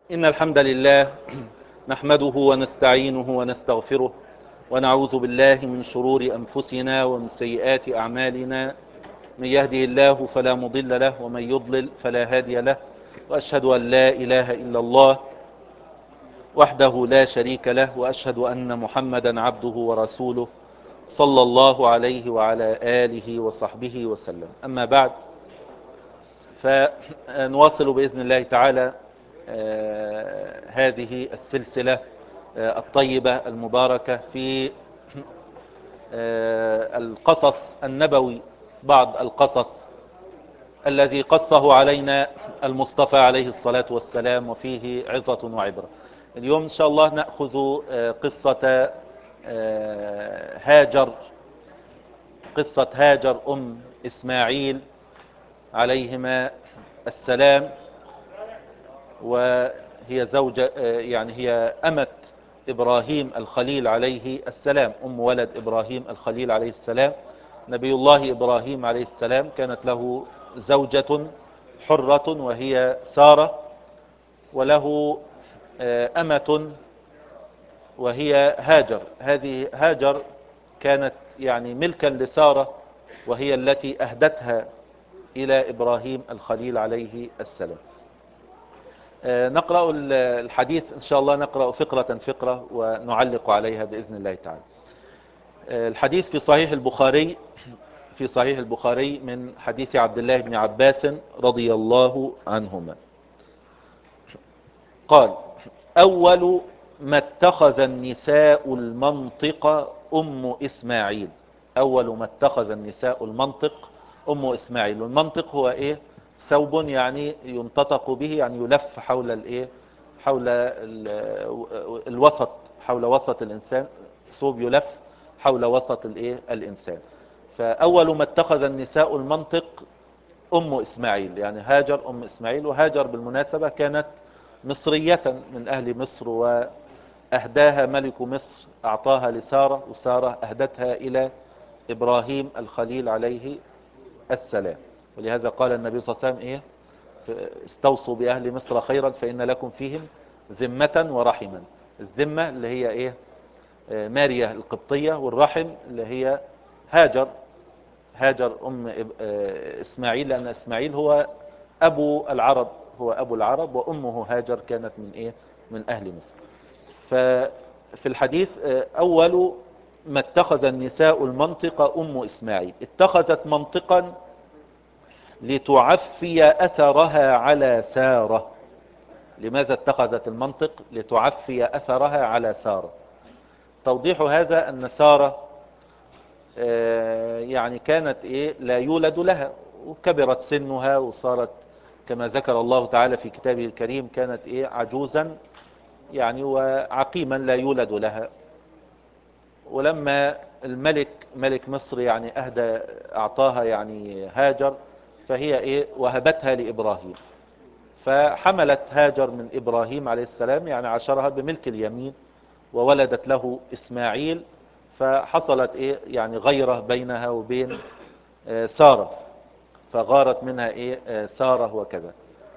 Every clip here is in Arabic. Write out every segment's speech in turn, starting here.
إن الحمد لله نحمده ونستعينه ونستغفره ونعوذ بالله من شرور أنفسنا ومن سيئات أعمالنا. من يهده الله فلا مضل له ومن يضلل فلا هادي له، وأشهد أن لا إله إلا الله وحده لا شريك له، وأشهد أن محمدا عبده ورسوله صلى الله عليه وعلى آله وصحبه وسلم. أما بعد، فنواصل بإذن الله تعالى هذه السلسلة الطيبة المباركة في القصص النبوي، بعض القصص الذي قصه علينا المصطفى عليه الصلاة والسلام وفيه عظة وعبرة. اليوم إن شاء الله نأخذ قصة هاجر، قصة هاجر أم إسماعيل عليهما السلام، وهي زوجة يعني هي أمة إبراهيم الخليل عليه السلام، أم ولد إبراهيم الخليل عليه السلام. نبي الله إبراهيم عليه السلام كانت له زوجة حرة وهي سارة، وله أمة وهي هاجر. هذه هاجر كانت يعني ملكا لسارة، وهي التي أهدتها إلى إبراهيم الخليل عليه السلام. نقرأ الحديث إن شاء الله، نقرأ فقرة فقرة ونعلق عليها بإذن الله تعالى. الحديث في صحيح البخاري، في صحيح البخاري من حديث عبد الله بن عباس رضي الله عنهما قال: أول ما اتخذ النساء المنطق أم إسماعيل. أول ما اتخذ النساء المنطق أم إسماعيل. والمنطق هو إيه؟ ثوب يعني ينتطق به، يعني يلف حول الإيه؟ حول الوسط، حول وسط الإنسان، ثوب يلف حول وسط الإيه؟ الإنسان. فأول ما اتخذ النساء المنطق أم إسماعيل، يعني هاجر أم إسماعيل. وهاجر بالمناسبة كانت مصرية من أهل مصر، وأهداها ملك مصر، أعطاها لسارة، وسارة أهدتها إلى إبراهيم الخليل عليه السلام. ولهذا قال النبي صلى الله عليه وسلم إيه؟ استوصوا بأهل مصر خيرا فإن لكم فيهم ذمة ورحما. الذمة اللي هي إيه؟ ماريا القبطية، والرحم اللي هي هاجر، هاجر أم إسماعيل، لأن إسماعيل هو أبو العرب، هو أبو العرب، وأمه هاجر كانت من إيه؟ من أهل مصر. ففي الحديث أول ما اتخذ النساء المنطق أم إسماعيل. اتخذت منطقا لتعفي أثرها على سارة. لماذا اتخذت المنطق؟ لتعفي أثرها على سارة. توضيح هذا أن سارة يعني كانت إيه؟ لا يولد لها، وكبرت سنها وصارت كما ذكر الله تعالى في كتابه الكريم كانت إيه؟ عجوزا يعني وعقيما لا يولد لها. ولما الملك ملك مصر يعني أهدى، أعطاها يعني هاجر، فهي إيه؟ وهبتها لإبراهيم. فحملت هاجر من إبراهيم عليه السلام، يعني عشرها بملك اليمين، وولدت له إسماعيل. فحصلت إيه؟ يعني غيرة بينها وبين سارة، فغارت منها إيه؟ سارة وكذا.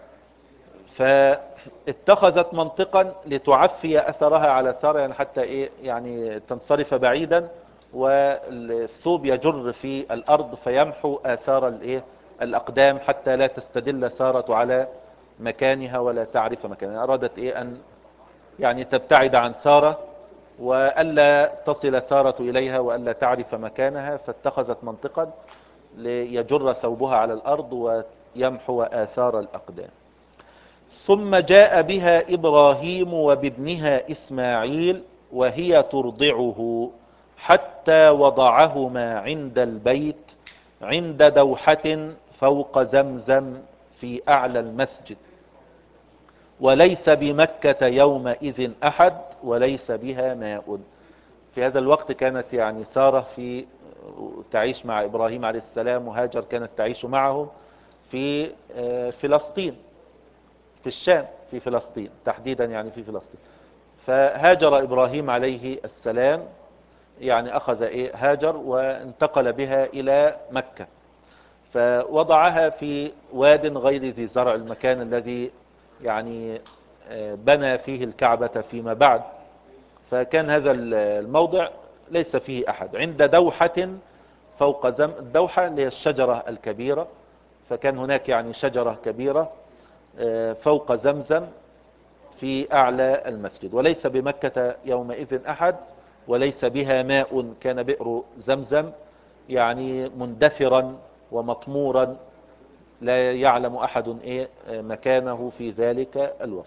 فاتخذت منطقا لتعفي أثرها على سارة، يعني حتى إيه؟ يعني تنصرف بعيدا، والثوب يجر في الأرض فيمحو آثار الإيه؟ الأقدام، حتى لا تستدل سارة على مكانها ولا تعرف مكانها. أرادت إيه؟ أن يعني تبتعد عن سارة، وألا تصل سارة إليها، وألا تعرف مكانها. فاتخذت منطقا ليجر ثوبها على الأرض ويمحو آثار الأقدام. ثم جاء بها إبراهيم وبابنها إسماعيل وهي ترضعه، حتى وضعهما عند البيت عند دوحة فوق زمزم في أعلى المسجد، وليس بمكة يومئذ أحد وليس بها ماء. في هذا الوقت كانت يعني سارة في تعيش مع إبراهيم عليه السلام، وهاجر كانت تعيش معهم في فلسطين، في الشام، في فلسطين تحديدا، يعني في فلسطين. فهاجر إبراهيم عليه السلام، يعني أخذ إيه؟ هاجر وانتقل بها إلى مكة، فوضعها في واد غير ذي زرع، المكان الذي يعني بنى فيه الكعبة فيما بعد. فكان هذا الموضع ليس فيه أحد عند دوحة فوق الدوحة اللي هي الشجرة الكبيرة. فكان هناك يعني شجرة كبيرة فوق زمزم في أعلى المسجد، وليس بمكة يومئذ أحد، وليس بها ماء، كان بئر زمزم يعني مندثرا ومطمورا، لا يعلم أحد مكانه في ذلك الوقت.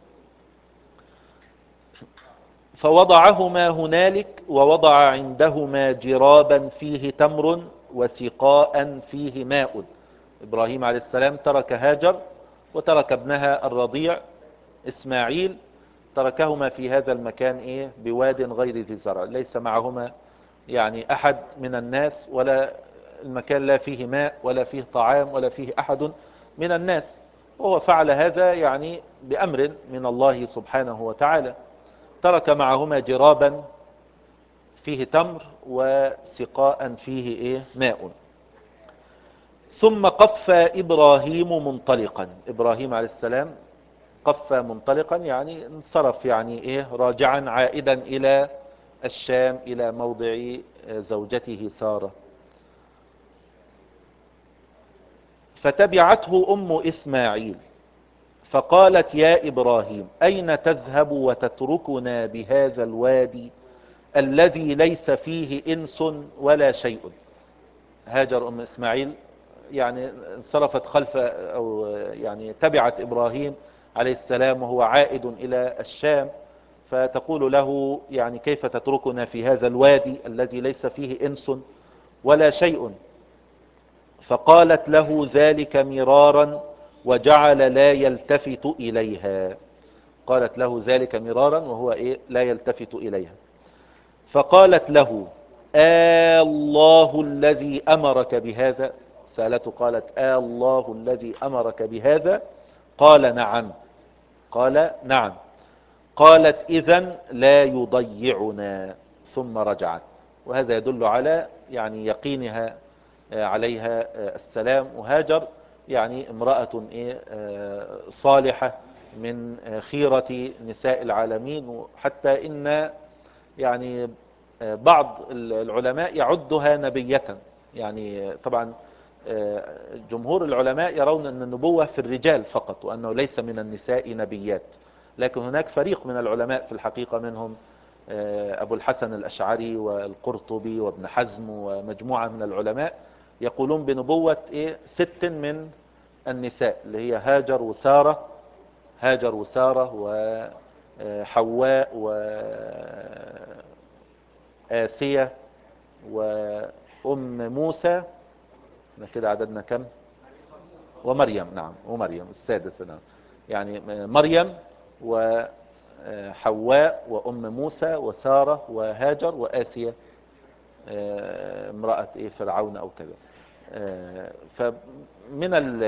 فوضعهما هنالك، ووضع عندهما جرابا فيه تمر وسقاء فيه ماء. إبراهيم عليه السلام ترك هاجر وترك ابنها الرضيع إسماعيل، تركهما في هذا المكان بواد غير ذي زرع، ليس معهما يعني أحد من الناس، ولا المكان لا فيه ماء ولا فيه طعام ولا فيه أحد من الناس. وهو فعل هذا يعني بأمر من الله سبحانه وتعالى. ترك معهما جرابا فيه تمر وسقاء فيه ماء. ثم قف إبراهيم منطلقا. إبراهيم عليه السلام قف منطلقا يعني انصرف، يعني راجعا عائدا إلى الشام، إلى موضع زوجته سارة. فتبعته أم إسماعيل فقالت يا إبراهيم أين تذهب وتتركنا بهذا الوادي الذي ليس فيه إنس ولا شيء؟ هاجر أم إسماعيل يعني انصرفت خلف، أو يعني تبعت إبراهيم عليه السلام وهو عائد إلى الشام، فتقول له يعني كيف تتركنا في هذا الوادي الذي ليس فيه إنس ولا شيء؟ فقالت له ذلك مرارا وجعل لا يلتفت إليها. قالت له ذلك مرارا وهو لا يلتفت إليها. فقالت له الله الذي أمرك بهذا؟ سألته قالت الله الذي أمرك بهذا؟ قال نعم. قال نعم. قالت إذن لا يضيعنا، ثم رجعت. وهذا يدل على يعني يقينها عليها السلام. وهاجر يعني امرأة صالحة من خيرة نساء العالمين، حتى إن يعني بعض العلماء يعدها نبية. يعني طبعا جمهور العلماء يرون أن النبوة في الرجال فقط، وأنه ليس من النساء نبيات. لكن هناك فريق من العلماء في الحقيقة، منهم أبو الحسن الأشعري والقرطبي وابن حزم ومجموعة من العلماء، يقولون بنبوة 6 من النساء، اللي هي هاجر وسارة وحواء وآسية وأم موسى. كده عددنا كم؟ ومريم. نعم، ومريم السادسة. نعم، يعني مريم وحواء وأم موسى وسارة وهاجر وآسية امرأة فرعون أو كذا. فمن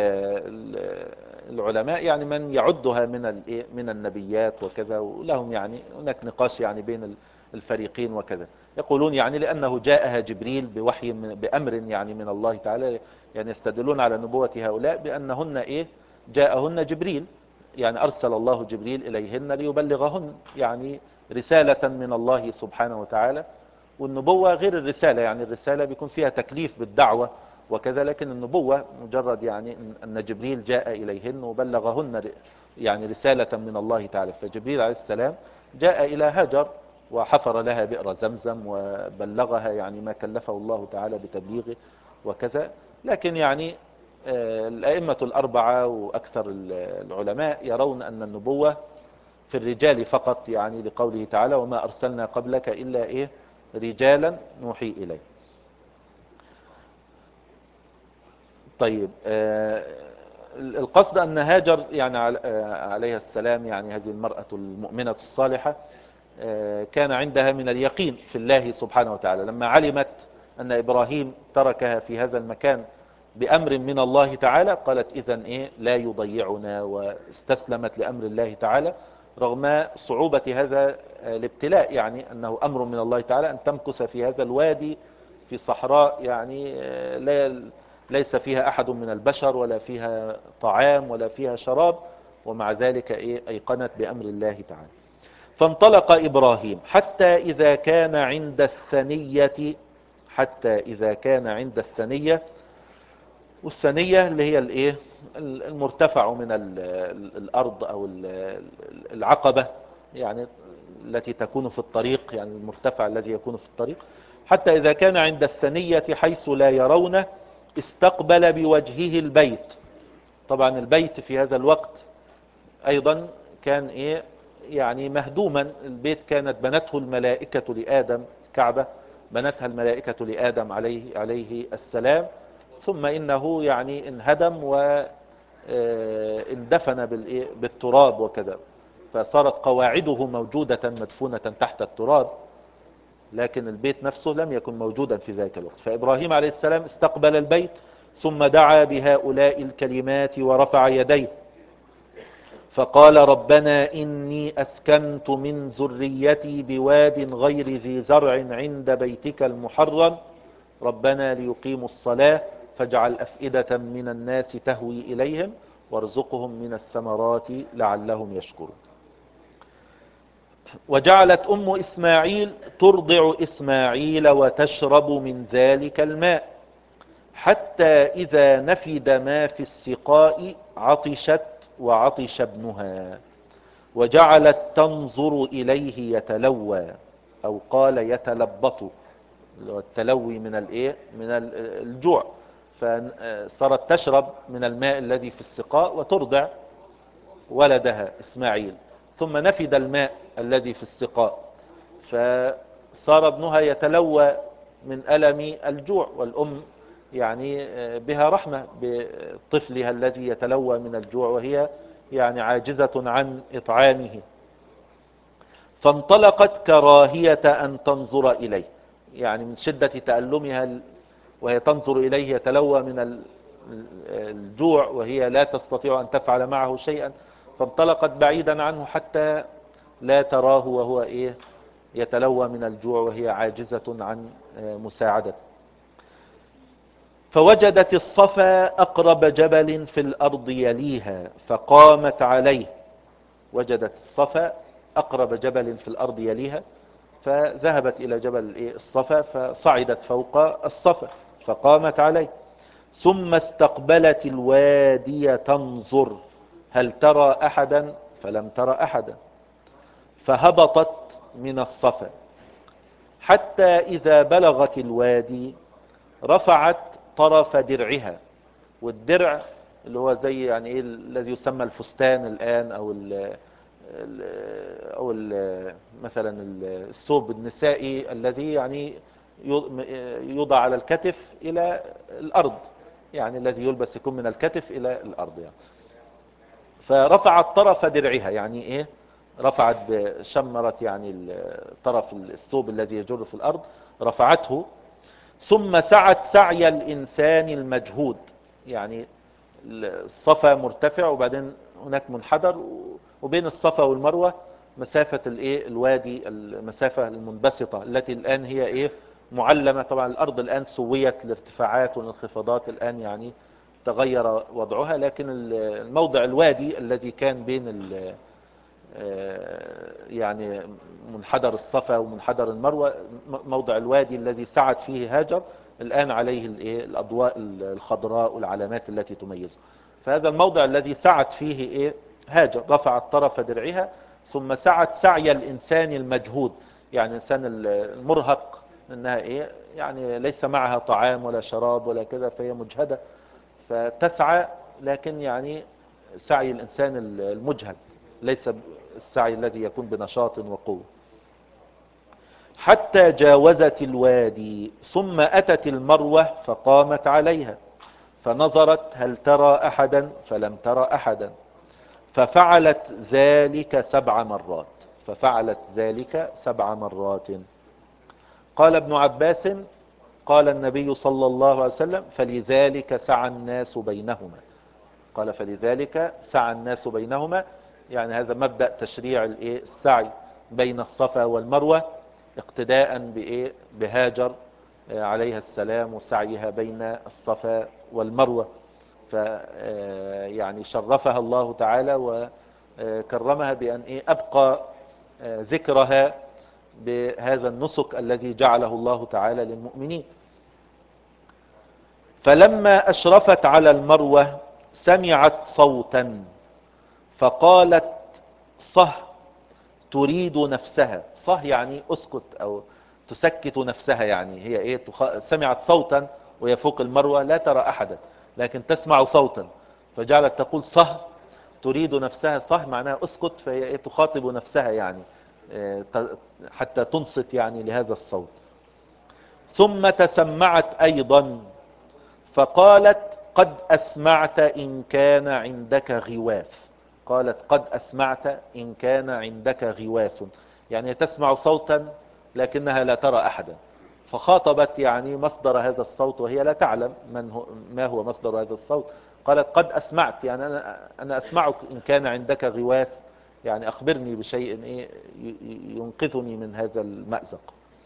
العلماء يعني من يعدها من النبيات وكذا، ولهم يعني هناك نقاش يعني بين الفريقين وكذا. يقولون يعني لأنه جاءها جبريل بوحي بأمر يعني من الله تعالى، يعني يستدلون على نبوة هؤلاء بأنهن جاءهن جبريل، يعني أرسل الله جبريل إليهن ليبلغهن يعني رسالة من الله سبحانه وتعالى. والنبوة غير الرسالة، يعني الرسالة بيكون فيها تكليف بالدعوة وكذا، لكن النبوة مجرد يعني أن جبريل جاء إليهن وبلغهن يعني رسالة من الله تعالى. فجبريل عليه السلام جاء إلى هاجر وحفر لها بئر زمزم وبلغها يعني ما كلفه الله تعالى بتبليغه وكذا. لكن يعني الأئمة الأربعة وأكثر العلماء يرون أن النبوة في الرجال فقط، يعني لقوله تعالى وما أرسلنا قبلك إلا رجالا نوحي إليه. طيب، القصد أن هاجر يعني عليها السلام، يعني هذه المرأة المؤمنة الصالحة، كان عندها من اليقين في الله سبحانه وتعالى. لما علمت أن إبراهيم تركها في هذا المكان بأمر من الله تعالى، قالت إذن لا يضيعنا، واستسلمت لأمر الله تعالى رغم صعوبة هذا الابتلاء، يعني أنه أمر من الله تعالى أن تمكث في هذا الوادي في صحراء يعني ليس فيها أحد من البشر ولا فيها طعام ولا فيها شراب، ومع ذلك أيقنت بأمر الله تعالى. فانطلق إبراهيم حتى إذا كان عند الثنية، والثنية اللي هي المرتفع من الأرض أو العقبة، يعني التي تكون في الطريق، يعني المرتفع الذي يكون في الطريق. حتى إذا كان عند الثنية حيث لا يرونه استقبل بوجهه البيت. طبعا البيت في هذا الوقت أيضا كان يعني مهدوما. البيت كانت بنته الملائكة لآدم، كعبة بنتها الملائكة لآدم عليه السلام، ثم إنه يعني انهدم واندفن بالتراب وكذا، فصارت قواعده موجودة مدفونة تحت التراب، لكن البيت نفسه لم يكن موجودا في ذلك الوقت. فإبراهيم عليه السلام استقبل البيت ثم دعا بهؤلاء الكلمات ورفع يديه فقال: ربنا إني أسكنت من ذريتي بواد غير ذي زرع عند بيتك المحرم ربنا ليقيموا الصلاة فاجعل أفئدة من الناس تهوي إليهم وارزقهم من الثمرات لعلهم يشكرون. وجعلت أم إسماعيل ترضع إسماعيل وتشرب من ذلك الماء حتى إذا نفد ما في السقاء عطشت وعطش ابنها وجعلت تنظر إليه يتلوى، أو قال يتلبط، التلوي من من الجوع، فصارت تشرب من الماء الذي في السقاء وترضع ولدها إسماعيل، ثم نفد الماء الذي في السقاء فصار ابنها يتلوى من ألم الجوع. والأم يعني بها رحمة بطفلها الذي يتلوى من الجوع وهي يعني عاجزة عن إطعامه. فانطلقت كراهية أن تنظر إليه، يعني من شدة تألمها وهي تنظر إليه يتلوى من الجوع وهي لا تستطيع أن تفعل معه شيئا، فانطلقت بعيدا عنه حتى لا تراه وهو يتلوى من الجوع وهي عاجزة عن مساعدته. فوجدت الصفا أقرب جبل في الأرض يليها فقامت عليه. وجدت الصفا أقرب جبل في الأرض يليها، فذهبت إلى جبل الصفا فصعدت فوق الصفا فقامت عليه. ثم استقبلت الوادي تنظر هل ترى أحدا فلم ترى أحدا، فهبطت من الصفا حتى إذا بلغت الوادي رفعت طرف درعها. والدرع اللي هو زي يعني الذي يسمى الفستان الآن أو مثلا الثوب النسائي الذي يعني يوضع على الكتف إلى الأرض، يعني الذي يلبس يكون من الكتف إلى الأرض يعني. فرفعت طرف درعها، يعني رفعت شمرت يعني طرف الثوب الذي يجر في الأرض رفعته. ثم سعت سعي الإنسان المجهود، يعني الصفا مرتفع وبعدين هناك منحدر، وبين الصفا والمروة مسافة الوادي، المسافة المنبسطة التي الآن هي معلمة. طبعا الأرض الآن سويت الارتفاعات والانخفاضات الآن يعني تغير وضعها، لكن الموضع الوادي الذي كان بين يعني منحدر الصفا ومنحدر المروة، موضع الوادي الذي سعت فيه هاجر الآن عليه الأضواء الخضراء والعلامات التي تميزه. فهذا الموضع الذي سعت فيه هاجر رفعت طرف درعها ثم سعت سعي الإنسان المجهود، يعني الإنسان المرهق انها يعني ليس معها طعام ولا شراب ولا كذا فهي مجهدة فتسعى، لكن يعني سعي الإنسان المجهد ليس السعي الذي يكون بنشاط وقوة. حتى جاوزت الوادي ثم أتت المروة فقامت عليها فنظرت هل ترى أحدا فلم ترى أحدا، ففعلت ذلك 7 مرات. قال ابن عباس قال النبي صلى الله عليه وسلم فلذلك سعى الناس بينهما. قال فلذلك سعى الناس بينهما، يعني هذا مبدأ تشريع السعي بين الصفا والمروة اقتداء بهاجر عليها السلام وسعيها بين الصفا والمروة. يعني شرفها الله تعالى وكرمها بأن أبقى ذكرها بهذا النسك الذي جعله الله تعالى للمؤمنين. فلما أشرفت على المروة سمعت صوتا فقالت صه تريد نفسها. صه يعني اسكت أو تسكت نفسها، يعني هي سمعت صوتا وهي فوق المروة لا ترى أحدا لكن تسمع صوتا فجعلت تقول صه تريد نفسها. صه معناها اسكت، فهي تخاطب نفسها يعني حتى تنصت يعني لهذا الصوت. ثم تسمعت أيضا فقالت قد أسمعت إن كان عندك غواث. قالت قد أسمعت إن كان عندك غواث، يعني تسمع صوتا لكنها لا ترى أحدا، فخاطبت يعني مصدر هذا الصوت وهي لا تعلم ما هو مصدر هذا الصوت. قالت قد أسمعت، يعني أنا أسمعك إن كان عندك غواث، يعني أخبرني بشيء ينقذني من هذا المأزق.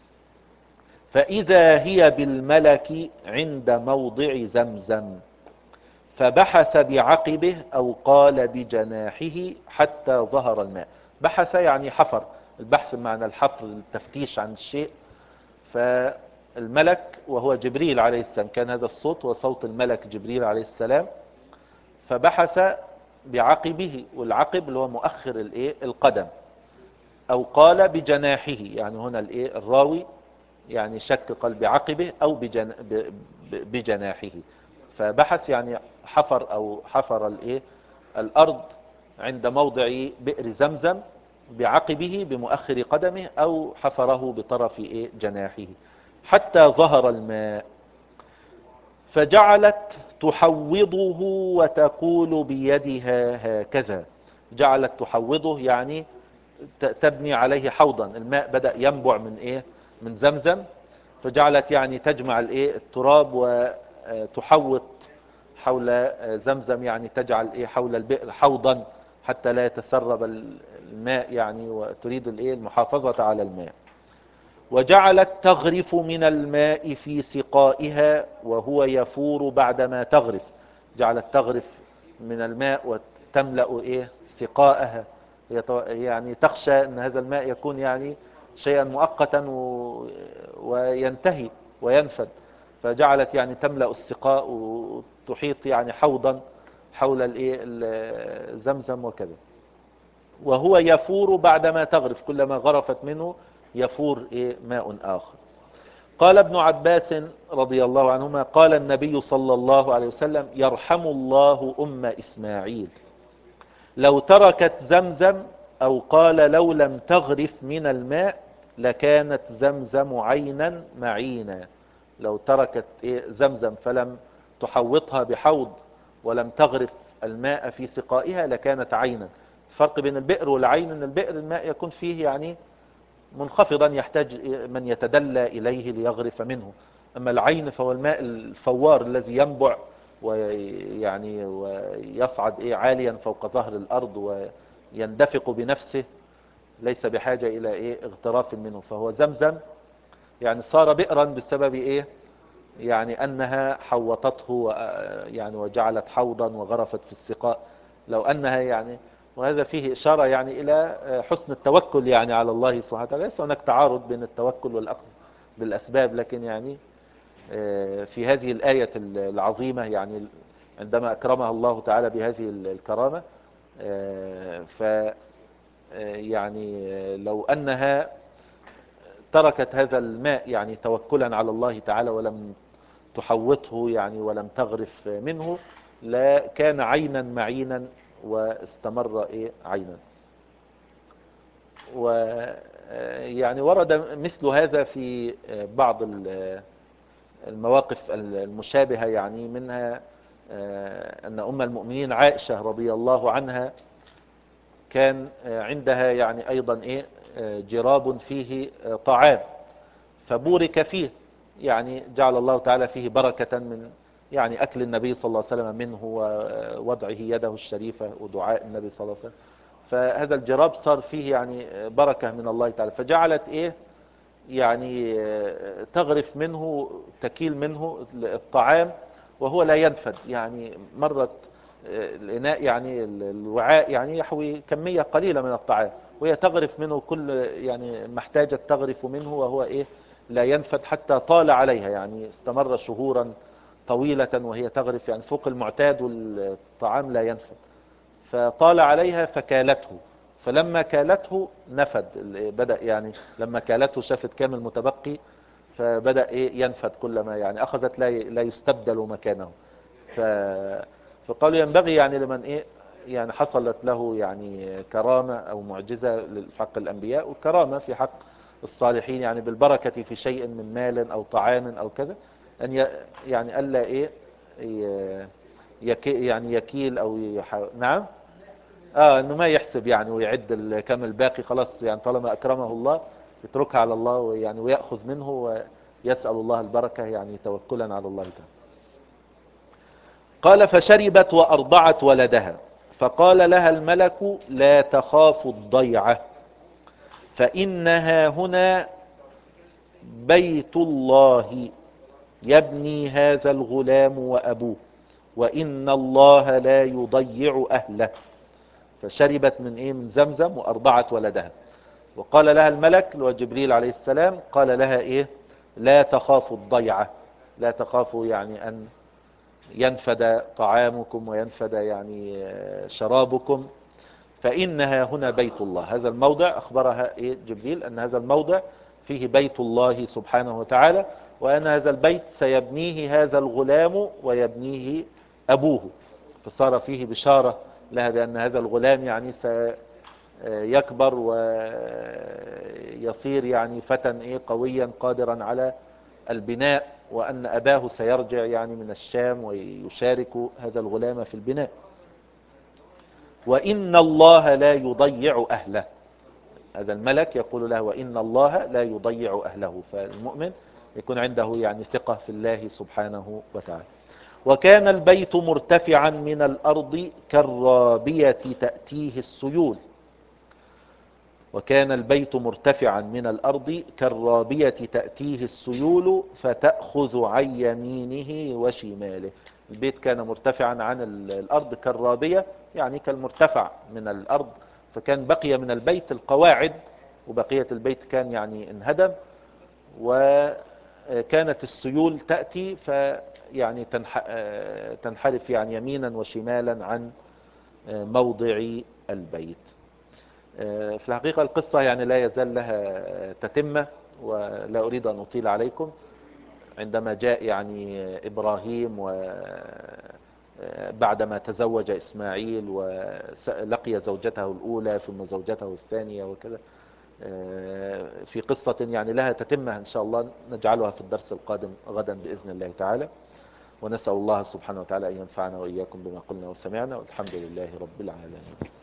فإذا هي بالملك عند موضع زمزم فبحث بعقبه أو قال بجناحه حتى ظهر الماء. بحث يعني حفر، البحث بمعنى الحفر، التفتيش عن الشيء. فالملك وهو جبريل عليه السلام، كان هذا الصوت وصوت الملك جبريل عليه السلام. فبحث بعقبه، والعقب اللي هو مؤخر القدم، أو قال بجناحه، يعني هنا الراوي يعني شك قال بعقبه أو بجناحه. فبحث يعني حفر أو حفر الأرض عند موضع بئر زمزم بعقبه بمؤخر قدمه، أو حفره بطرف جناحه حتى ظهر الماء. فجعلت تحوضه وتقول بيدها هكذا. جعلت تحوضه يعني تبني عليه حوضا. الماء بدأ ينبع من زمزم، فجعلت يعني تجمع التراب وتحوط حول زمزم، يعني تجعل حول البئر حوضا حتى لا يتسرب الماء، يعني وتريد المحافظة على الماء. وجعلت تغرف من الماء في سقائها وهو يفور بعدما تغرف. جعلت تغرف من الماء وتملأ سقائها، يعني تخشى ان هذا الماء يكون يعني شيئا مؤقتا وينتهي وينفد، فجعلت يعني تملأ السقاء وتحيط يعني حوضا حول زمزم وكذا. وهو يفور بعدما تغرف، كلما غرفت منه يفور ماء آخر. قال ابن عباس رضي الله عنهما قال النبي صلى الله عليه وسلم يرحم الله أم إسماعيل لو تركت زمزم، أو قال لو لم تغرف من الماء لكانت زمزم عينا معينا. لو تركت زمزم فلم تحوطها بحوض ولم تغرف الماء في سقائها لكانت عينا. الفرق بين البئر والعين ان البئر الماء يكون فيه يعني منخفضا يحتاج من يتدلى إليه ليغرف منه، أما العين فهو الماء الفوار الذي ينبع ويعني ويصعد عاليا فوق ظهر الأرض ويندفق بنفسه، ليس بحاجة إلى اغتراف منه. فهو زمزم يعني صار بئرا بسبب يعني أنها حوطته يعني وجعلت حوضا وغرفت في السقاء. لو أنها يعني، وهذا فيه إشارة يعني إلى حسن التوكل يعني على الله سبحانه وتعالى. ليس هناك تعارض بين التوكل والأخذ بالأسباب، لكن يعني في هذه الآية العظيمة يعني عندما أكرمها الله تعالى بهذه الكرامة، ف يعني لو أنها تركت هذا الماء يعني توكلا على الله تعالى ولم تحوطه يعني ولم تغرف منه لا كان عينا معينا واستمر عينا. ويعني ورد مثل هذا في بعض المواقف المشابهة، يعني منها أن أم المؤمنين عائشة رضي الله عنها كان عندها يعني أيضا جراب فيه طعام فبورك فيه، يعني جعل الله تعالى فيه بركة من يعني أكل النبي صلى الله عليه وسلم منه ووضعه يده الشريفة ودعاء النبي صلى الله عليه وسلم. فهذا الجراب صار فيه يعني بركة من الله تعالى، فجعلت يعني تغرف منه تكيل منه الطعام وهو لا ينفد. يعني مرت الإناء يعني الوعاء يعني يحوي كمية قليلة من الطعام، وهي تغرف منه كل يعني ما احتاجت تغرف منه، وهو إيه لا ينفد حتى طال عليها، يعني استمر شهورا طويلة وهي تغرف يعني فوق المعتاد، والطعام لا ينفد. فطال عليها فكالته، فلما كالته نفد، بدأ يعني لما كالته شافت كامل متبقي، فبدأ إيه ينفد كلما يعني أخذت لا يستبدل مكانه. ف فقالوا ينبغي يعني لمن إيه يعني حصلت له يعني كرامة أو معجزة في حق الأنبياء، وكرامة في حق الصالحين يعني بالبركة في شيء من مال أو طعام أو كذا، أن يعني ألا إيه يعني يكيل أو نعم انه ما يحسب يعني ويعد كم الباقي، خلاص يعني طالما اكرمه الله يتركها على الله، ويعني ويأخذ منه ويسأل الله البركة يعني توكلا على الله تعالى. قال فشربت وأرضعت ولدها، فقال لها الملك لا تخاف الضيعة، فإنها هنا بيت الله يبني هذا الغلام وأبوه، وإن الله لا يضيع أهله. فشربت من ايه من زمزم وارضعت ولدها، وقال لها الملك اللي هو جبريل عليه السلام قال لها ايه لا تخافوا الضيعة، لا تخافوا يعني ان ينفد طعامكم وينفد يعني شرابكم، فانها هنا بيت الله. هذا الموضع اخبرها ايه جبريل ان هذا الموضع فيه بيت الله سبحانه وتعالى، وان هذا البيت سيبنيه هذا الغلام ويبنيه ابوه. فصار فيه بشارة لها بأن هذا الغلام يعني سيكبر ويصير يعني فتى إيه قويا قادرا على البناء، وأن أباه سيرجع يعني من الشام ويشارك هذا الغلام في البناء، وإن الله لا يضيع أهله. هذا الملك يقول له وإن الله لا يضيع أهله، فالمؤمن يكون عنده يعني ثقة في الله سبحانه وتعالى. وكان البيت مرتفعا من الأرض كالرابية تأتيه السيول، وكان البيت مرتفعا من الأرض كالرابية تأتيه السيول فتأخذ عن يمينه وشماله. البيت كان مرتفعا عن الأرض كالرابية يعني كالمرتفع من الأرض، فكان بقي من البيت القواعد، وبقية البيت كان يعني انهدم، وكانت السيول تأتي يعني تنحرف يعني يمينا وشمالا عن موضع البيت. في الحقيقة القصة يعني لا يزال لها تتمة، ولا أريد أن أطيل عليكم. عندما جاء يعني إبراهيم بعدما تزوج إسماعيل ولقي زوجته الأولى ثم زوجته الثانية وكذا، في قصة يعني لها تتمة إن شاء الله نجعلها في الدرس القادم غدا بإذن الله تعالى. ونسأل الله سبحانه وتعالى أن ينفعنا وإياكم بما قلنا وسمعنا، والحمد لله رب العالمين.